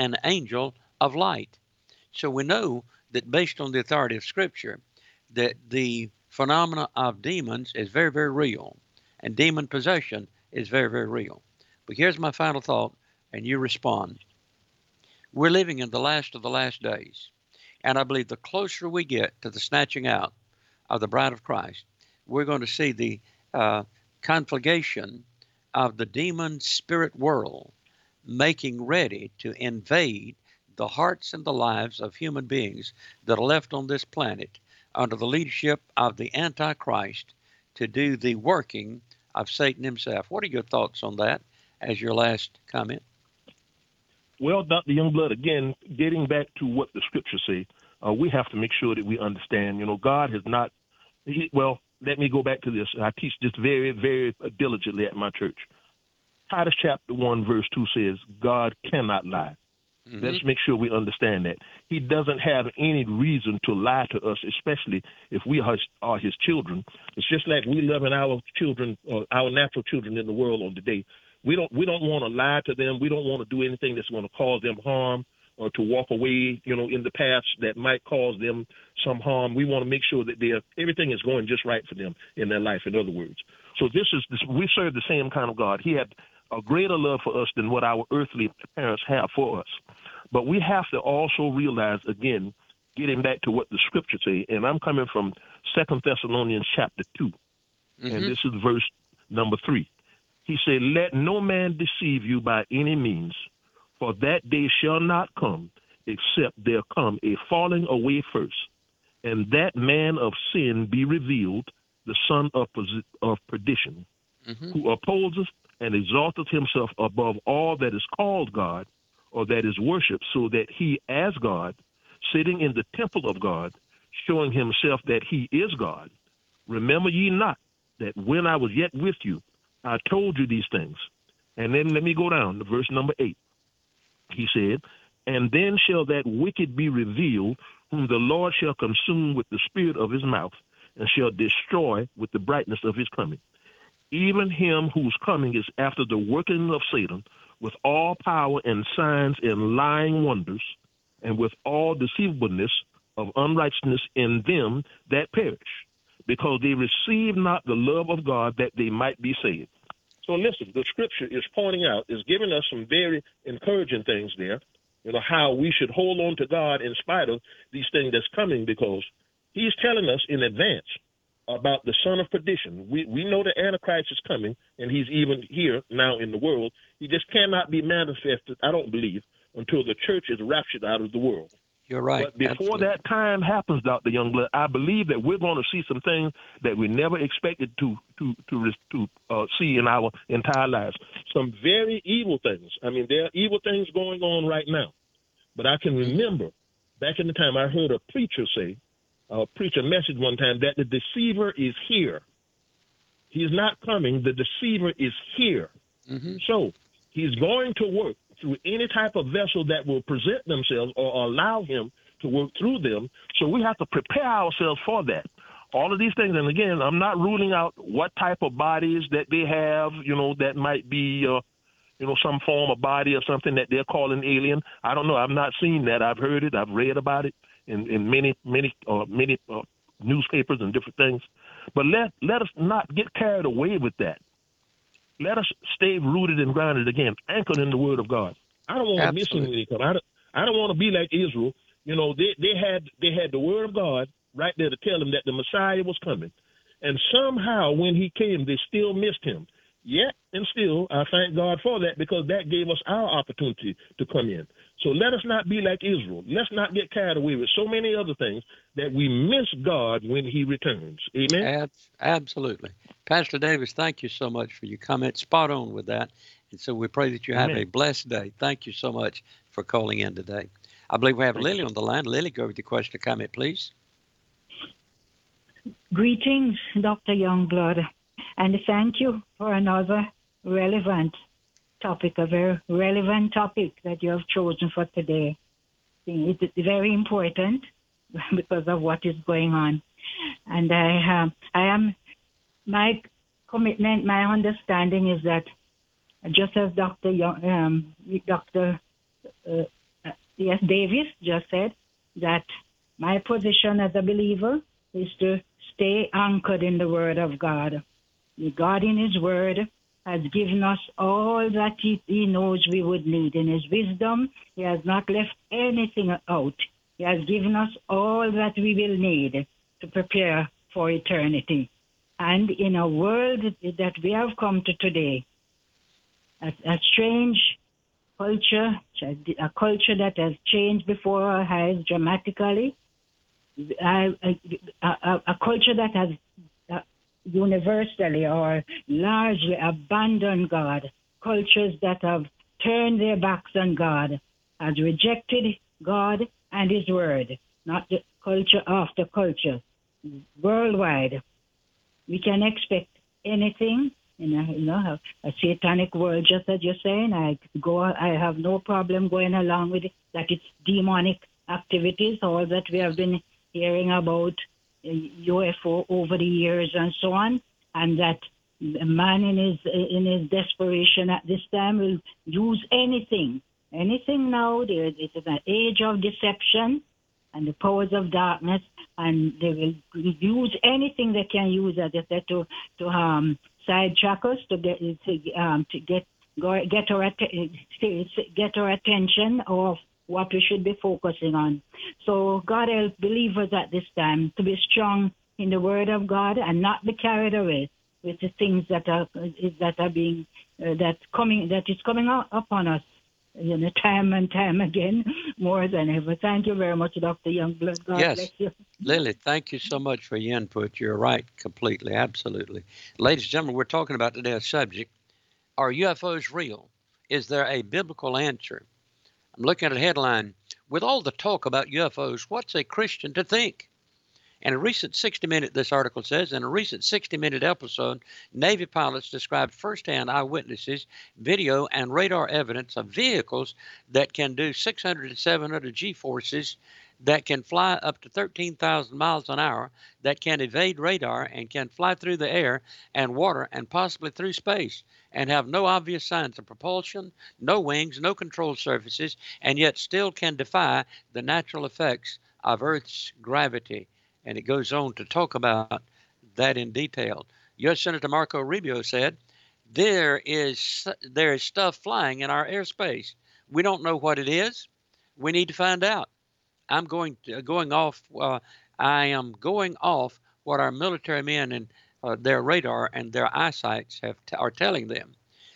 of light. So we know that based on the authority of Scripture, that the phenomena of demons is very, very real, and demon possession is very, very real. But here's my final thought, and you respond. We're living in the last of the last days, and I believe the closer we get to the snatching out of the bride of Christ, we're going to see the conflagration of the demon spirit world making ready to invade the hearts and the lives of human beings that are left on this planet under the leadership of the Antichrist to do the working of Satan himself. What are your thoughts on that as your last comment? Well, Dr. Youngblood, again, getting back to what the scriptures say, we have to make sure that we understand, God has not, let me go back to this. I teach this very, very diligently at my church. Titus chapter 1, verse 2 says, God cannot lie. Mm-hmm. Let's make sure we understand that. He doesn't have any reason to lie to us, especially if we are his children. It's just like we loving our children, our natural children in the world on today. We don't want to lie to them. We don't want to do anything that's going to cause them harm or to walk away, in the past that might cause them some harm. We want to make sure that everything is going just right for them in their life, in other words. So we serve the same kind of God. He had a greater love for us than what our earthly parents have for us. But we have to also realize, again, getting back to what the scriptures say, and I'm coming from 2 Thessalonians chapter 2, and this is verse number 3. He said, let no man deceive you by any means, for that day shall not come, except there come a falling away first, and that man of sin be revealed, the son of perdition, who opposes and exalteth himself above all that is called God or that is worshipped, so that he as God, sitting in the temple of God, showing himself that he is God. Remember ye not that when I was yet with you, I told you these things. And then let me go down to verse number 8. He said, and then shall that wicked be revealed, whom the Lord shall consume with the spirit of his mouth, and shall destroy with the brightness of his coming. Even him whose coming is after the working of Satan, with all power and signs and lying wonders, and with all deceivableness of unrighteousness in them that perish, because they receive not the love of God that they might be saved. So listen, the scripture is pointing out, is giving us some very encouraging things there, how we should hold on to God in spite of these things that's coming, because he's telling us in advance about the son of perdition. We know the Antichrist is coming, and he's even here now in the world. He just cannot be manifested, I don't believe, until the church is raptured out of the world. You're right. But before that time happens, Dr. Youngblood, I believe that we're going to see some things that we never expected to see in our entire lives. Some very evil things. I mean, there are evil things going on right now. But I can remember back in the time I heard a preacher message one time that the deceiver is here. He's not coming. The deceiver is here. So he's going to work through any type of vessel that will present themselves or allow him to work through them. So we have to prepare ourselves for that. All of these things, and again, I'm not ruling out what type of bodies that they have, that might be, some form of body or something that they're calling alien. I don't know. I've not seen that. I've heard it. I've read about it in many newspapers and different things. But let us not get carried away with that. Let us stay rooted and grounded again, anchored in the Word of God. I don't want to miss him when he comes. I don't want to be like Israel. They had the Word of God right there to tell them that the Messiah was coming, and somehow when he came, they still missed him. Yet and still, I thank God for that, because that gave us our opportunity to come in. So let us not be like Israel. Let's not get carried away with so many other things that we miss God when he returns. Amen? Absolutely. Pastor Davis, thank you so much for your comment. Spot on with that. And so we pray that you have a blessed day. Thank you so much for calling in today. I believe we have Lily on the line. Lily, go with your question or comment, please. Greetings, Dr. Youngblood, and thank you for another relevant topic, a very relevant topic that you have chosen for today. It's very important because of what is going on. And my commitment, my understanding is that just as Dr. Davis just said, that my position as a believer is to stay anchored in the Word of God. God in his Word has given us all that he knows we would need. In his wisdom, he has not left anything out. He has given us all that we will need to prepare for eternity. And in a world that we have come to today, a strange culture, a culture that has changed before our eyes dramatically, a culture that has universally or largely abandoned God, cultures that have turned their backs on God, has rejected God and his Word, not the culture after culture, worldwide. We can expect anything in a satanic world, just as you're saying. I have no problem going along with it, that it's demonic activities, all that we have been hearing about UFO over the years and so on, and that man in his desperation at this time will use anything now. It is an age of deception and the powers of darkness, and they will use anything they can use, as I said, to sidetrack us, to get our attention of what we should be focusing on. So God help believers at this time to be strong in the Word of God and not be carried away with the things that is coming upon us time and time again, more than ever. Thank you very much, Dr. Youngblood. God Yes. bless you. Lily, thank you so much for your input. You're right, completely, absolutely. Ladies and gentlemen, we're talking about today's subject. Are UFOs real? Is there a biblical answer? I'm looking at a headline. With all the talk about UFOs, what's a Christian to think? In a recent 60-minute, this article says, in a recent 60-minute episode, Navy pilots described firsthand eyewitnesses, video, and radar evidence of vehicles that can do 600 to 700 G-forces, that can fly up to 13,000 miles an hour, that can evade radar and can fly through the air and water and possibly through space, and have no obvious signs of propulsion, no wings, no control surfaces, and yet still can defy the natural effects of Earth's gravity. And it goes on to talk about that in detail. U.S. Senator Marco Rubio said, there is stuff flying in our airspace. We don't know what it is. We need to find out. I am going off what our military men and their radar and their eyesights are telling them.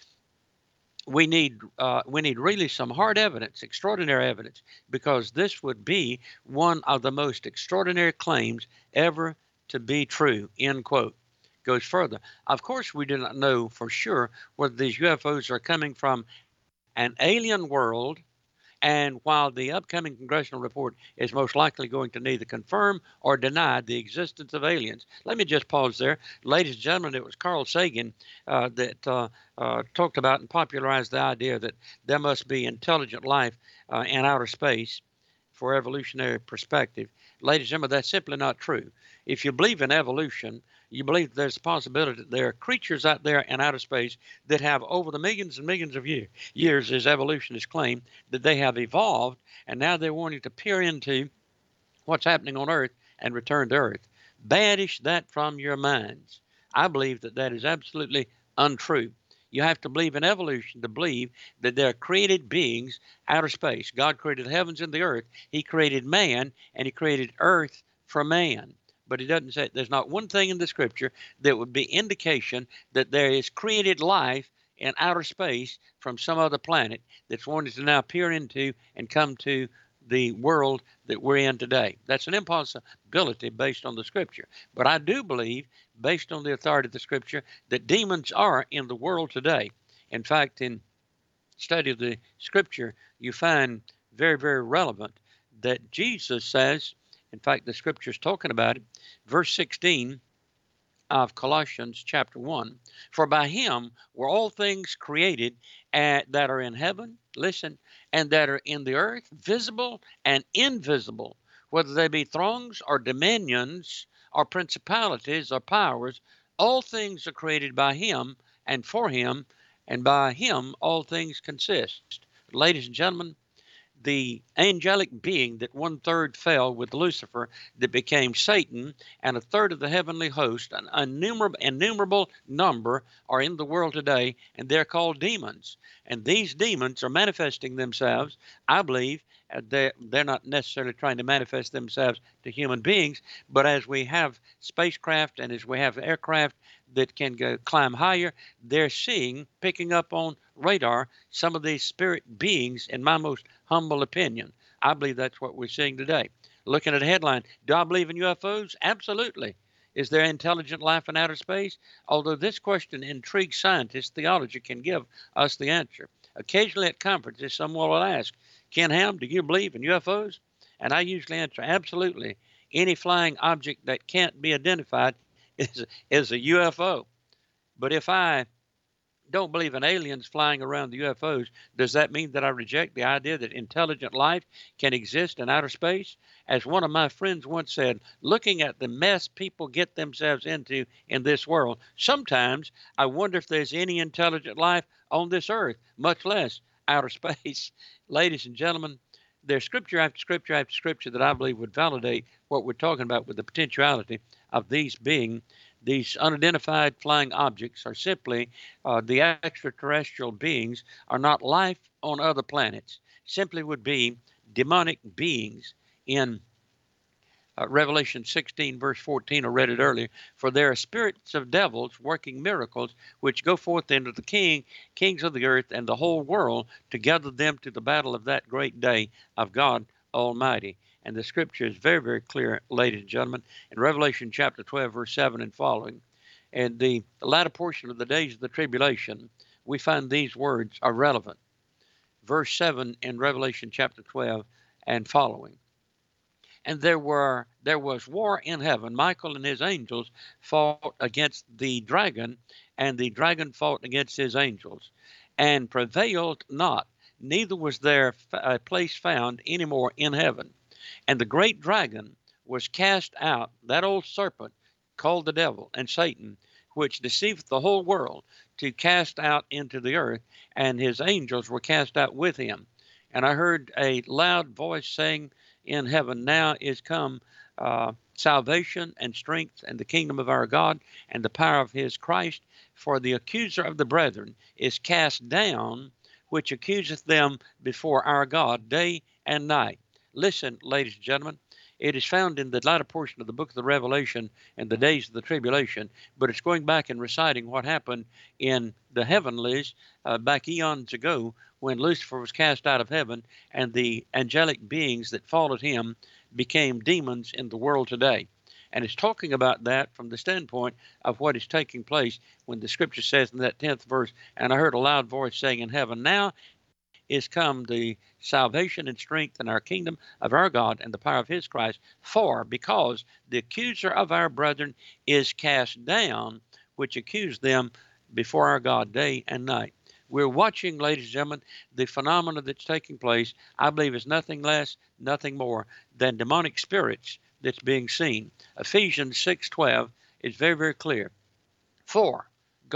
We need really some hard evidence, extraordinary evidence, because this would be one of the most extraordinary claims ever to be true, end quote. Goes further. Of course, we do not know for sure whether these UFOs are coming from an alien world, and while the upcoming congressional report is most likely going to neither confirm or deny the existence of aliens. Let me just pause there. Ladies and gentlemen, it was Carl Sagan that talked about and popularized the idea that there must be intelligent life in outer space for evolutionary perspective. Ladies and gentlemen, that's simply not true. If you believe in evolution, you believe there's a possibility that there are creatures out there in outer space that have, over the millions and millions of years, as evolutionists claim, that they have evolved, and now they're wanting to peer into what's happening on Earth and return to Earth. Banish that from your minds. I believe that that is absolutely untrue. You have to believe in evolution to believe that there are created beings outer space. God created the heavens and the earth. He created man, and he created earth for man. But he doesn't say, there's not one thing in the scripture that would be indication that there is created life in outer space from some other planet that's wanting to now peer into and come to the world that we're in today. That's an impossibility based on the scripture. But I do believe, based on the authority of the scripture, that demons are in the world today. In fact, in study of the scripture, you find very, very relevant that Jesus says, in fact, the scripture is talking about it, verse 16 of Colossians chapter 1, for by him were all things created that are in heaven, listen, and that are in the earth, visible and invisible, whether they be thrones or dominions or principalities or powers, all things are created by him and for him, and by him all things consist. Ladies and gentlemen, the angelic being that 1/3 fell with Lucifer, that became Satan, and 1/3 of the heavenly host, an innumerable number, are in the world today, and they're called demons. And these demons are manifesting themselves, I believe, they're not necessarily trying to manifest themselves to human beings, but as we have spacecraft and as we have aircraft that can climb higher, they're picking up on radar, some of these spirit beings, in my most humble opinion. I believe that's what we're seeing today. Looking at a headline, do I believe in UFOs? Absolutely. Is there intelligent life in outer space? Although this question intrigues scientists, theology can give us the answer. Occasionally at conferences, someone will ask, Ken Ham, do you believe in UFOs? And I usually answer, absolutely. Any flying object that can't be identified is a UFO. But if I don't believe in aliens flying around the UFOs, does that mean that I reject the idea that intelligent life can exist in outer space? As one of my friends once said, looking at the mess people get themselves into in this world, sometimes I wonder if there's any intelligent life on this earth, much less outer space. Ladies and gentlemen, there's scripture after scripture after scripture that I believe would validate what we're talking about with the potentiality of these unidentified flying objects are simply the extraterrestrial beings are not life on other planets, simply would be demonic beings in Revelation 16, verse 14, I read it earlier. For there are spirits of devils working miracles, which go forth into the kings of the earth and the whole world, to gather them to the battle of that great day of God Almighty. And the scripture is very, very clear, ladies and gentlemen, in Revelation chapter 12, verse 7 and following. And the latter portion of the days of the tribulation, we find these words are relevant. Verse 7 in Revelation chapter 12 and following. And there was war in heaven. Michael and his angels fought against the dragon, and the dragon fought against his angels, and prevailed not. Neither was there a place found any more in heaven. And the great dragon was cast out, that old serpent called the devil and Satan, which deceiveth the whole world, to cast out into the earth, and his angels were cast out with him. And I heard a loud voice saying in heaven, now is come salvation and strength and the kingdom of our God and the power of his Christ. For the accuser of the brethren is cast down, which accuseth them before our God day and night. Listen, ladies and gentlemen, it is found in the latter portion of the book of the Revelation in the days of the tribulation, but it's going back and reciting what happened in the heavenlies back eons ago when Lucifer was cast out of heaven and the angelic beings that followed him became demons in the world today. And it's talking about that from the standpoint of what is taking place when the scripture says in that 10th verse, and I heard a loud voice saying in heaven, now is come the salvation and strength in our kingdom of our God and the power of his Christ. For because the accuser of our brethren is cast down, which accused them before our God day and night. We're watching, ladies and gentlemen, the phenomena that's taking place, I believe, is nothing less, nothing more than demonic spirits that's being seen. Ephesians 6:12 is very, very clear. For,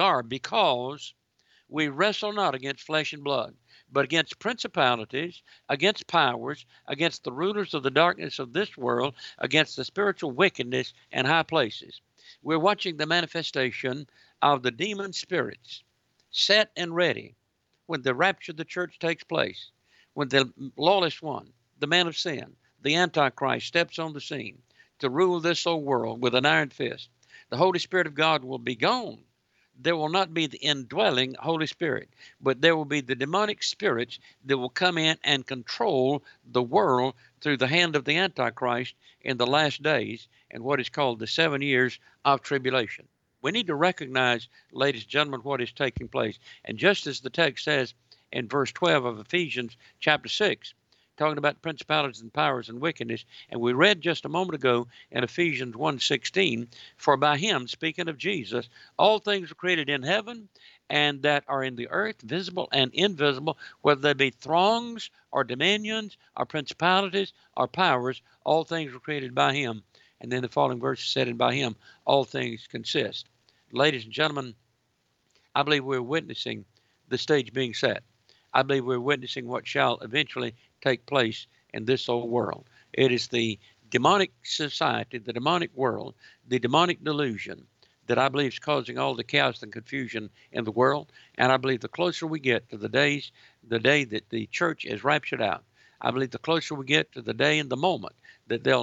because we wrestle not against flesh and blood, but against principalities, against powers, against the rulers of the darkness of this world, against the spiritual wickedness in high places. We're watching the manifestation of the demon spirits set and ready when the rapture of the church takes place, when the lawless one, the man of sin, the Antichrist steps on the scene to rule this old world with an iron fist. The Holy Spirit of God will be gone. There will not be the indwelling Holy Spirit, but there will be the demonic spirits that will come in and control the world through the hand of the Antichrist in the last days and what is called the 7 years of tribulation. We need to recognize, ladies and gentlemen, what is taking place. And just as the text says in verse 12 of Ephesians chapter 6, talking about principalities and powers and wickedness, and we read just a moment ago in Ephesians 1:16, for by him, speaking of Jesus, all things were created in heaven and that are in the earth, visible and invisible, whether they be thrones or dominions or principalities or powers, all things were created by him. And then the following verse said, and by him all things consist. Ladies and gentlemen, I believe we're witnessing the stage being set. I believe we're witnessing what shall eventually take place in this old world. It is the demonic society, the demonic world, the demonic delusion that I believe is causing all the chaos and confusion in the world. And I believe the closer we get to the day that the church is raptured out, I believe the closer we get to the day and the moment that there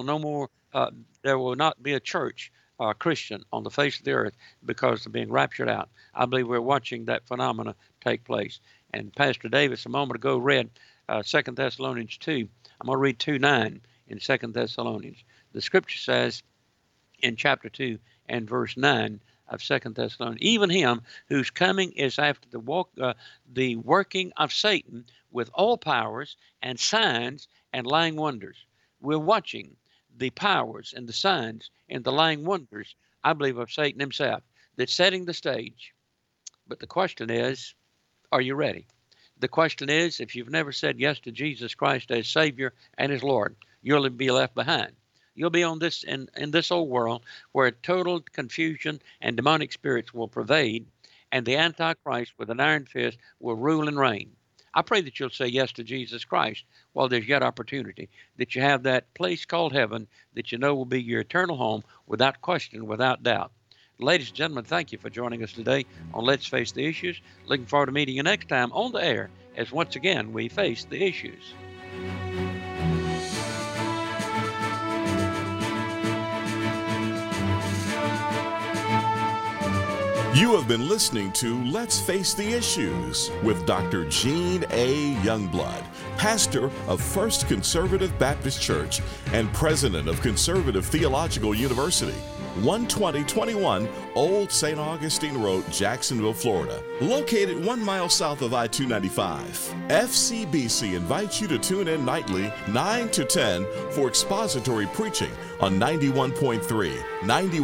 will not be a church or Christian on the face of the earth because of being raptured out. I believe we're watching that phenomena take place. And Pastor Davis a moment ago read 2 Thessalonians 2. I'm going to read 2:9 in 2 Thessalonians. The scripture says in chapter 2 and verse 9 of 2 Thessalonians, even him whose coming is after the working of Satan with all powers and signs and lying wonders. We're watching the powers and the signs and the lying wonders, I believe, of Satan himself that's setting the stage. But the question is, are you ready? The question is, if you've never said yes to Jesus Christ as Savior and as Lord, you'll be left behind. You'll be on this in this old world where total confusion and demonic spirits will pervade, and the Antichrist with an iron fist will rule and reign. I pray that you'll say yes to Jesus Christ while there's yet opportunity, that you have that place called heaven that you know will be your eternal home without question, without doubt. Ladies and gentlemen, thank you for joining us today on Let's Face the Issues. Looking forward to meeting you next time on the air as once again we face the issues. You have been listening to Let's Face the Issues with Dr. Gene A. Youngblood, pastor of First Conservative Baptist Church and president of Conservative Theological University, 12021 Old St. Augustine Road, Jacksonville, Florida, located 1 mile south of I-295. FCBC invites you to tune in nightly 9 to 10 for expository preaching on 91.3, 91.